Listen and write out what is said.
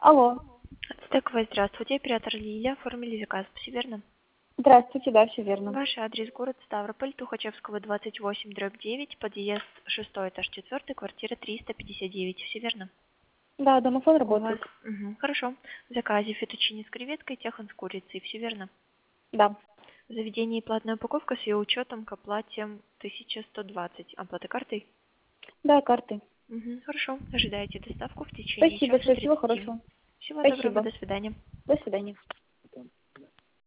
Алло. Стековая, здравствуйте. Оператор Лилия. Оформили заказ. Все верно? Здравствуйте, да, все верно. Ваш адрес город Ставрополь, Тухачевского, 28/9, подъезд 6, этаж 4, квартира 359. Все верно? Да, домофон У вас... работает. Хорошо. В заказе фетучини с креветкой, техан с курицей. Все верно? Да. В заведении платная упаковка с ее учетом к оплате 1120. Оплата картой? Да, карты. Хорошо. Ожидайте доставку в течение Спасибо, часа всего 30. хорошего. Всего доброго. Спасибо. До свидания. До свидания.